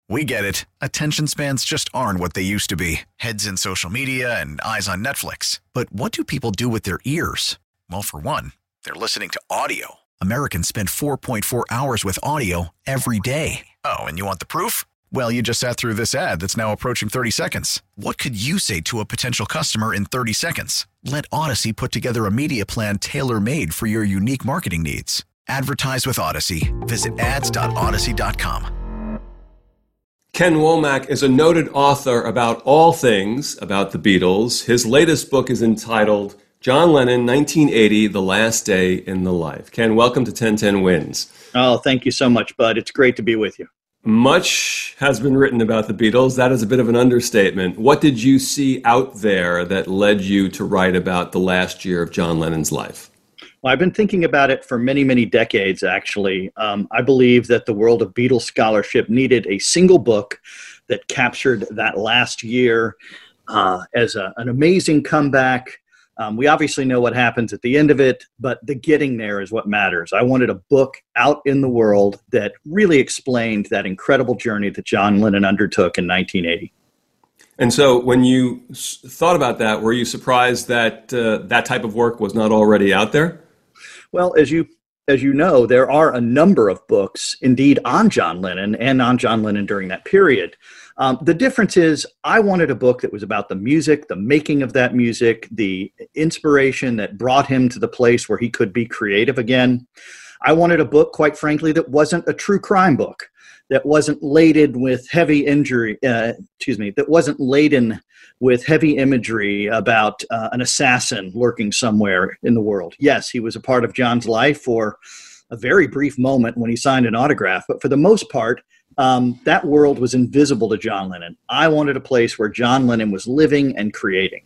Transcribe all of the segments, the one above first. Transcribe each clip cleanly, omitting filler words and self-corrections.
We get it. Attention spans just aren't what they used to be. Heads in social media and eyes on Netflix. But what do people do with their ears? Well, for one, they're listening to audio. Americans spend 4.4 hours with audio every day. Oh, and you want the proof? Well, you just sat through this ad that's now approaching 30 seconds. What could you say to a potential customer in 30 seconds? Let Odyssey put together a media plan tailor-made for your unique marketing needs. Advertise with Odyssey. Visit ads.odyssey.com. Ken Womack is a noted author about all things about the Beatles. His latest book is entitled John Lennon, 1980, The Last Day in the Life. Ken, welcome to 1010 Wins. Oh, thank you so much, Bud. It's great to be with you. Much has been written about the Beatles. That is a bit of an understatement. What did you see out there that led you to write about the last year of John Lennon's life? Well, I've been thinking about it for many, many decades, actually. I believe that the world of Beatles scholarship needed a single book that captured that last year as an amazing comeback. We obviously know what happens at the end of it, but the getting there is what matters. I wanted a book out in the world that really explained that incredible journey that John Lennon undertook in 1980. And so when you thought about that, were you surprised that that type of work was not already out there? Well, as you know, there are a number of books, indeed, on John Lennon and on John Lennon during that period. The difference is I wanted a book that was about the music, the making of that music, the inspiration that brought him to the place where he could be creative again. I wanted a book, quite frankly, that wasn't a true crime book, that wasn't laden with heavy imagery about an assassin lurking somewhere in the world. Yes, he was a part of John's life for a very brief moment when he signed an autograph, but for the most part, that world was invisible to John Lennon. I wanted a place where John Lennon was living and creating.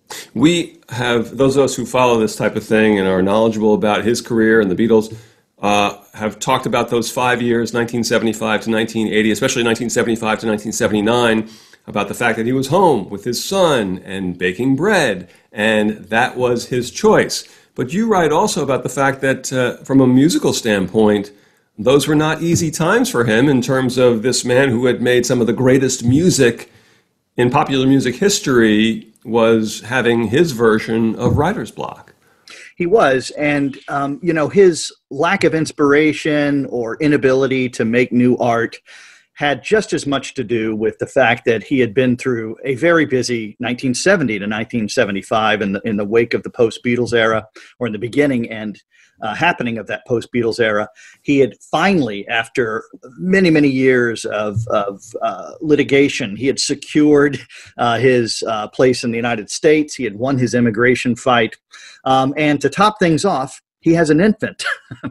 We have, those of us who follow this type of thing and are knowledgeable about his career and the Beatles, have talked about those 5 years, 1975 to 1980, especially 1975 to 1979, about the fact that he was home with his son and baking bread, and that was his choice. But you write also about the fact that from a musical standpoint, those were not easy times for him in terms of this man who had made some of the greatest music in popular music history was having his version of writer's block. He was, and his lack of inspiration or inability to make new art had just as much to do with the fact that he had been through a very busy 1970 to 1975 in the wake of the post-Beatles era, or in the beginning and happening of that post-Beatles era. He had finally, after many, many years of litigation, he had secured his place in the United States. He had won his immigration fight. And to top things off, he has an infant,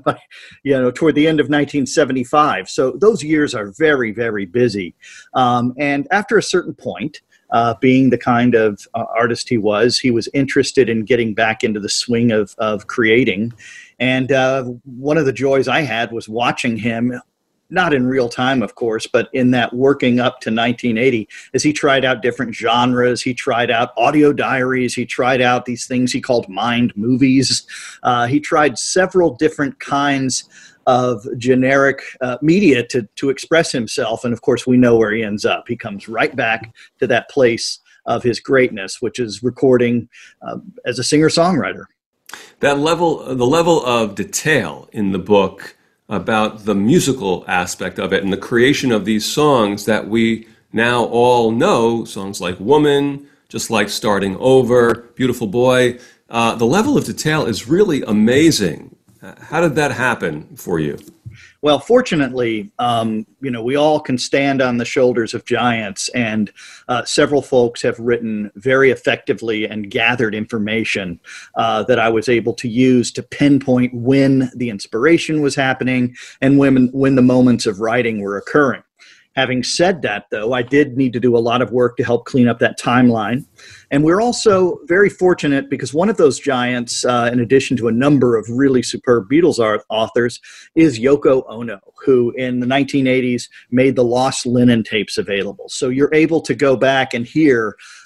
toward the end of 1975. So those years are very, very busy. And after a certain point, being the kind of artist he was interested in getting back into the swing of creating. And one of the joys I had was watching him, not in real time, of course, but in that working up to 1980, as he tried out different genres. He tried out audio diaries. He tried out these things he called mind movies. He tried several different kinds of generic media to express himself. And of course, we know where he ends up. He comes right back to that place of his greatness, which is recording as a singer-songwriter. The level of detail in the book about the musical aspect of it and the creation of these songs that we now all know, songs like Woman, Just Like Starting Over, Beautiful Boy, the level of detail is really amazing. How did that happen for you? Well, fortunately, we all can stand on the shoulders of giants, and several folks have written very effectively and gathered information that I was able to use to pinpoint when the inspiration was happening and when the moments of writing were occurring. Having said that, though, I did need to do a lot of work to help clean up that timeline. And we're also very fortunate because one of those giants, in addition to a number of really superb Beatles authors, is Yoko Ono, who in the 1980s made the Lost Lennon tapes available. So you're able to go back and hear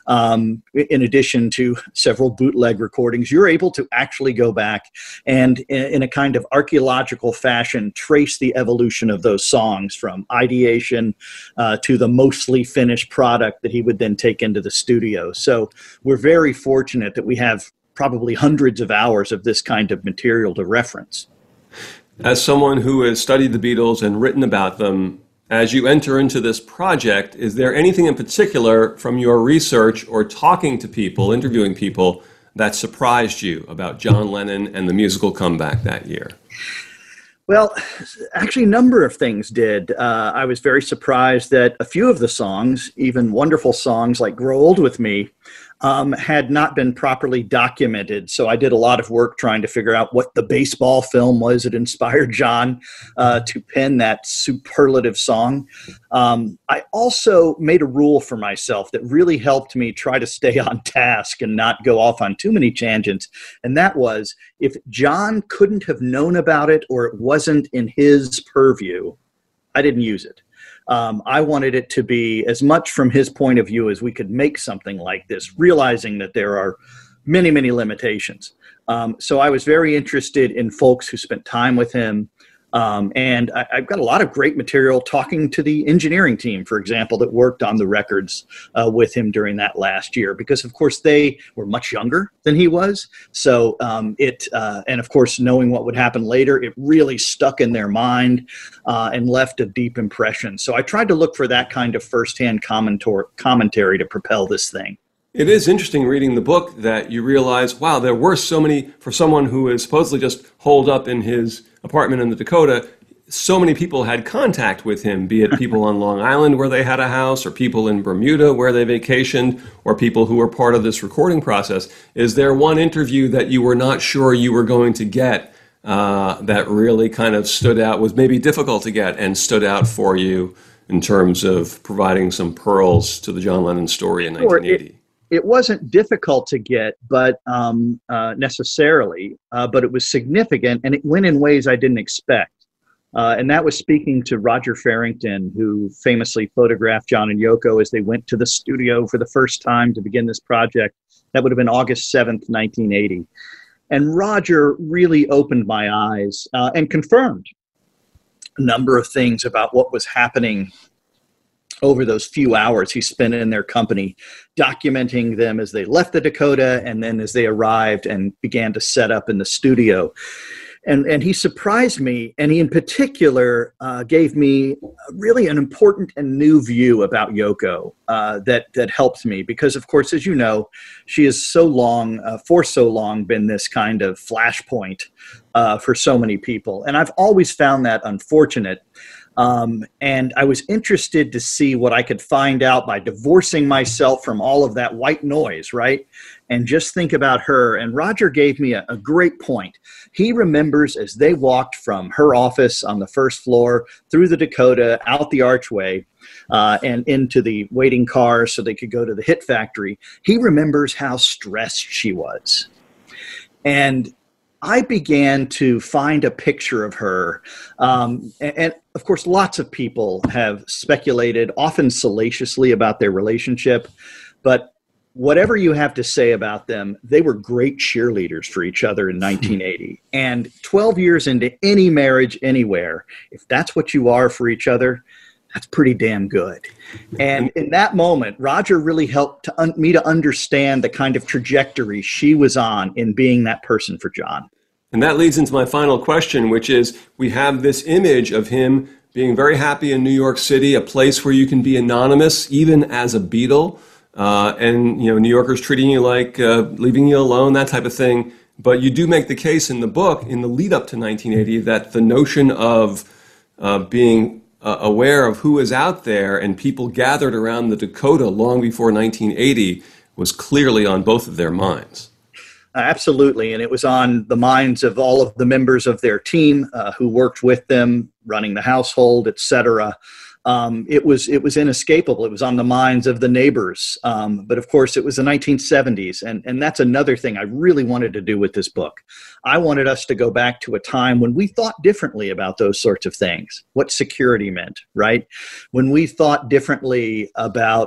in addition to several bootleg recordings, you're able to actually go back and in a kind of archaeological fashion trace the evolution of those songs from ideation to the mostly finished product that he would then take into the studio. So we're very fortunate that we have probably hundreds of hours of this kind of material to reference. As someone who has studied the Beatles and written about them, as you enter into this project, is there anything in particular from your research or talking to people, interviewing people, that surprised you about John Lennon and the musical comeback that year? Well, actually, a number of things did. I was very surprised that a few of the songs, even wonderful songs like Grow Old With Me, had not been properly documented. So I did a lot of work trying to figure out what the baseball film was that inspired John to pen that superlative song. I also made a rule for myself that really helped me try to stay on task and not go off on too many tangents. And that was, if John couldn't have known about it or it wasn't in his purview, I didn't use it. I wanted it to be as much from his point of view as we could make something like this, realizing that there are many, many limitations. So I was very interested in folks who spent time with him. And I've got a lot of great material talking to the engineering team, for example, that worked on the records with him during that last year, because of course they were much younger than he was. So and of course, knowing what would happen later, it really stuck in their mind and left a deep impression. So I tried to look for that kind of firsthand commentary to propel this thing. It is interesting reading the book that you realize, wow, there were so many, for someone who is supposedly just holed up in his apartment in the Dakota, so many people had contact with him, be it people on Long Island where they had a house, or people in Bermuda where they vacationed, or people who were part of this recording process. Is there one interview that you were not sure you were going to get that really kind of stood out, was maybe difficult to get and stood out for you in terms of providing some pearls to the John Lennon story in 1980? It wasn't difficult to get, but necessarily, but it was significant, and it went in ways I didn't expect. And that was speaking to Roger Farrington, who famously photographed John and Yoko as they went to the studio for the first time to begin this project. That would have been August 7th, 1980. And Roger really opened my eyes and confirmed a number of things about what was happening over those few hours he spent in their company, documenting them as they left the Dakota and then as they arrived and began to set up in the studio. And he surprised me, and he in particular gave me really an important and new view about Yoko that helped me, because of course, as you know, she has for so long been this kind of flashpoint for so many people. And I've always found that unfortunate. And I was interested to see what I could find out by divorcing myself from all of that white noise, right? And just think about her. And Roger gave me a great point. He remembers as they walked from her office on the first floor through the Dakota, out the archway, and into the waiting car so they could go to the Hit Factory. He remembers how stressed she was. And I began to find a picture of her. And of course, lots of people have speculated, often salaciously, about their relationship. But whatever you have to say about them, they were great cheerleaders for each other in 1980. And 12 years into any marriage anywhere, if that's what you are for each other, that's pretty damn good. And in that moment, Roger really helped me to understand the kind of trajectory she was on in being that person for John. And that leads into my final question, which is, we have this image of him being very happy in New York City, a place where you can be anonymous, even as a Beatle, and New Yorkers treating you like leaving you alone, that type of thing. But you do make the case in the book, in the lead up to 1980, that the notion of being aware of who is out there and people gathered around the Dakota long before 1980 was clearly on both of their minds. Absolutely. And it was on the minds of all of the members of their team who worked with them, running the household, et cetera. It was inescapable. It was on the minds of the neighbors. But of course, it was the 1970s. And that's another thing I really wanted to do with this book. I wanted us to go back to a time when we thought differently about those sorts of things, what security meant, right? When we thought differently about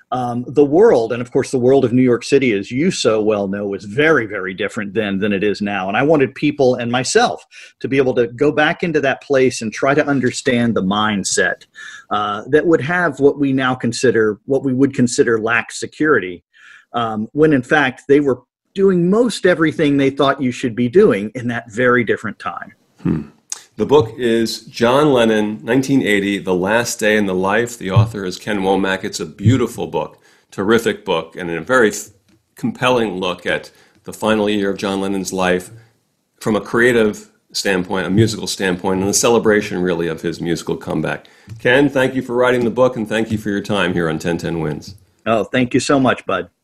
The world, and of course the world of New York City, as you so well know, was very, very different then than it is now. And I wanted people and myself to be able to go back into that place and try to understand the mindset that would have what we would consider lax security, when in fact they were doing most everything they thought you should be doing in that very different time. The book is John Lennon, 1980, The Last Day in the Life. The author is Ken Womack. It's a beautiful book, terrific book, and a very compelling look at the final year of John Lennon's life from a creative standpoint, a musical standpoint, and a celebration, really, of his musical comeback. Ken, thank you for writing the book, and thank you for your time here on 1010 Wins. Oh, thank you so much, Bud.